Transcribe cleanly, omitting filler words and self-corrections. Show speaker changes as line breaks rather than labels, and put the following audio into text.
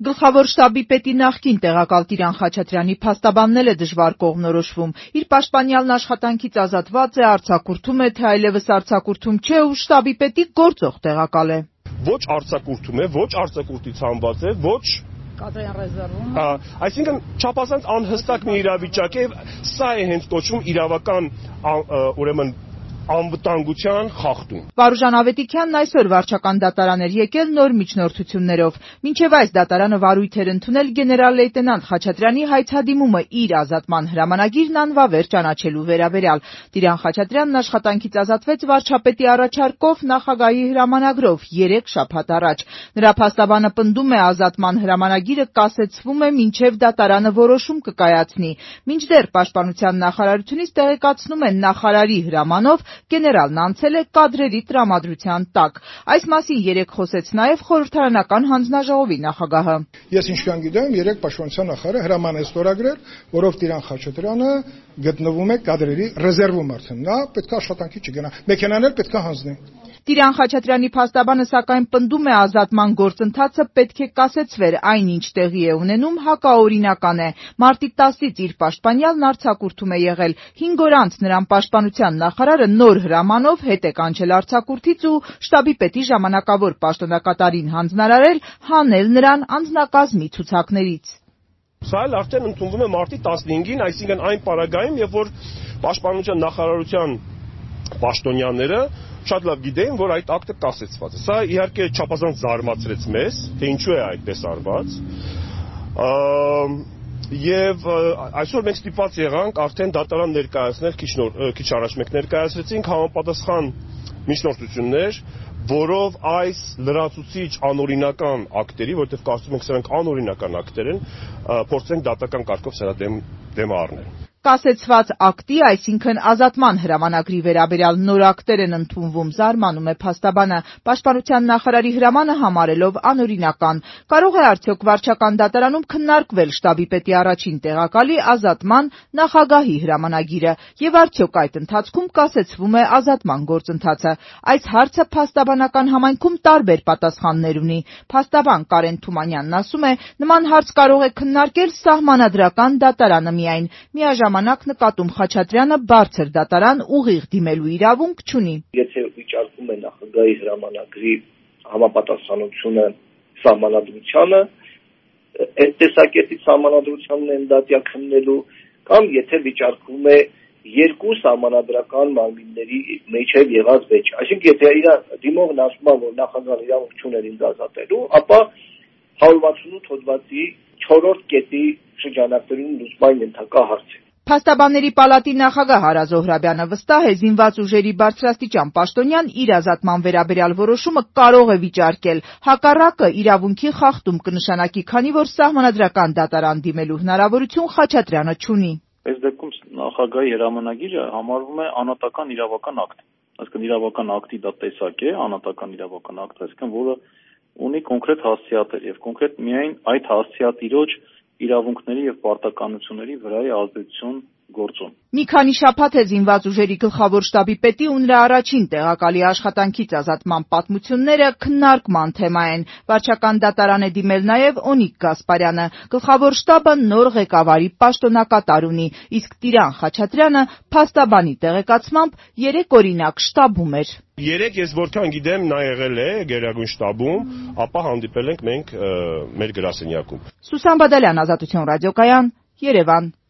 Գլխավոր շտաբի պետի նախկին տեղակալ Տիրան Խաչատրյանի փաստաբանն էլ է դժվար կողմնորոշվում։ Իր պաշտպանյալն աշխատանքից ազատված է, արձակուրդում է, թե այլևս արձակուրդում չէ ու շտաբի պետի գործող տեղակալ է։
Ոչ արձակուրդում է, ոչ արձակուրդի ցանված է, ոչ
կադրային ռեզերվում։
Այսինքն չափազանց անհստակ մի իրավիճակ է, սա է հենց կոչվում իրավական ուրեմն անվտանգության խախտում։
Վարուժան Ավետիքյանն այսօր վարչական դատարան էր եկել նոր միջնորդություններով։ Մինչև այս դատարանը վարույթ էր ընդունել գեներալ լեյտենանտ Խաչատրյանի հայցադիմումը իր ազատման հրամանագիրն անվավեր ճանաչելու վերաբերյալ։ Տիրան Խաչատրյանն աշխատանքից ազատվեց վարչապետի առաջարկով նախագահի հրամանագրով 3 շաբաթ առաջ։ Նրա փաստաբանը պնդում է ազատման հրամանագիրը կասեցվում է մինչև դատարանը որոշում կկայացնի։ Մինչդեռ պաշտպանության նախարարությունից տեղեկացնում են նախարարի հրամանով գեներալն անցել է կադրերի տրամադրության տակ։ Այս մասին երեկ խոսեց նաև խորհրդարանական հանձնաժողովի նախագահը։
Ես ինչքան գիտեմ, երեկ պաշտպանության նախարարը հրաման է ստորագրել, որով Տիրան Խաչատրյանը գտնվում է կադրերի ռեզերվում արդեն։ Նա պետք է աշխատանքի չգնա։ Մեքենան էլ պետք է հանձնի։
Տիրան Խաչատրյանի փաստաբանը սակայն պնդում է ազատման գործընթացը պետք է կասեցվեր, այնինչ տեղի է ունենում հակաօրինական է։ Մարտի 10-ից իր պաշտպանյալն արձակուրդում է եղել։ 5 օր անց նրան պաշտպանության նախարարը նոր հրամանով հետ է կանչել արձակուրդից ու շտաբի պետի ժամանակավոր պաշտոնակատարին հանձնարարել հանել նրան անձնակազմի ցուցակներից։
Սա էլ արդեն ընդունվում է մարտի 15-ին, այսինքն այն պարագայում, երբ որ պաշտպանության նախարարության պաշտոնյաները շատ լավ գիտեին, որ այդ ակտը կասեցված է։ Սա իհարկե չափազանց զարմացրեց մեզ, թե ինչու է այդպես արված։ Եվ այսօր մենք ստիպված եղանք արդեն դատարան ներկայացնել, քիչ առաջ մենք ներկայացրեցինք համապատասխան միջնորդություններ, որով այս լրացուցիչ անօրինական ակտերի, որտեղ կարծում ենք սրանք անօրինական ակտեր են, փորձենք դատական կարգով սրա դեմ առնել։
Կասեցված ակտի, այսինքն ազատման հրամանագրի վերաբերյալ նոր ակտեր են ընդունվում, զարմանում է փաստաբանը, պաշտպանության նախարարի հրամանը համարելով անօրինական։ Կարող է արդյոք վարչական դատարանում քննարկվել շտաբի պետի առաջին տեղակալի ազատման նախագահի հրամանագիրը եւ արդյոք այդ ընթացքում կասեցվում է ազատման գործընթացը։ Այս հարցը փաստաբանական համայնքում տարբեր պատասխաններ ունի։ Փաստաբան Կարեն Թումանյանն ասում է, նման հարց կարող է քննարկել սահմանադրական դատարանը միայն։ Միաժամանակ նկատում Խաչատրյանը բարձր դատարան ուղիղ դիմելու իրավունք չունի։
Եթե վիճարկվում է նախագահի հրամանագրի համապատասխանությունը սահմանադրությանը, այդ տեսակետի սահմանադրությանն են դատյա քննելու, կամ եթե վիճարկվում է երկու սահմանադրական մարմինների միջև եղած վեճ։ Այսինքն եթե իր դիմողն ասում է, որ նախագահը իրավունք չուներ ինձ ազատելու, ապա 168 հոդվածի 4-րդ կետի շրջանակներում լուծման ենթակա հարց է։
Փաստաբանների պալատի նախագահ Արա Զոհրաբյանը վստահ է, զինված ուժերի բարձրաստիճան պաշտոնյան իր ազատման վերաբերյալ որոշումը կարող է վիճարկել։ Հակառակը իրավունքի խախտում կնշանակի, քանի որ սահմանադրական դատարան դիմելու հնարավորություն Խաչատրյանը չունի։
Այս դեպքում նախագահի հրամանագիրը համարվում է անհատական իրավական ակտ։ Այսինքն իրավական ակտի դա տեսակ է, անհատական իրավական ակտ, այսինքն որը ունի կոնկրետ հասցեատեր եւ կոնկրետ միայն այդ հասցեատիրոջ իրավունքների եւ պարտականությունների վրա է ազդեցություն գործում։
Մի քանի շաբաթ է զինված ուժերի գլխավոր շտաբի պետի ու նրա առաջին տեղակալի աշխատանքից ազատման պատմությունները քննարկման թեմա են։ Վարչական դատարան է դիմել նաև Օնիկ Գասպարյանը։ Գլխավոր շտաբը նոր ղեկավարի պաշտոնակատար ունի, իսկ Տիրան Խաչատրյանը փաստաբանի տեղեկացմամբ 3 օրինակ շտաբում էր։
Երեք ես որքան գիտեմ նա եղել է գերագույն շտաբում, ապա հանդիպել ենք մենք մեր գրասենյակում։
Սուսան Բադալյան, Ազատություն ռադիոկայան, Երևան։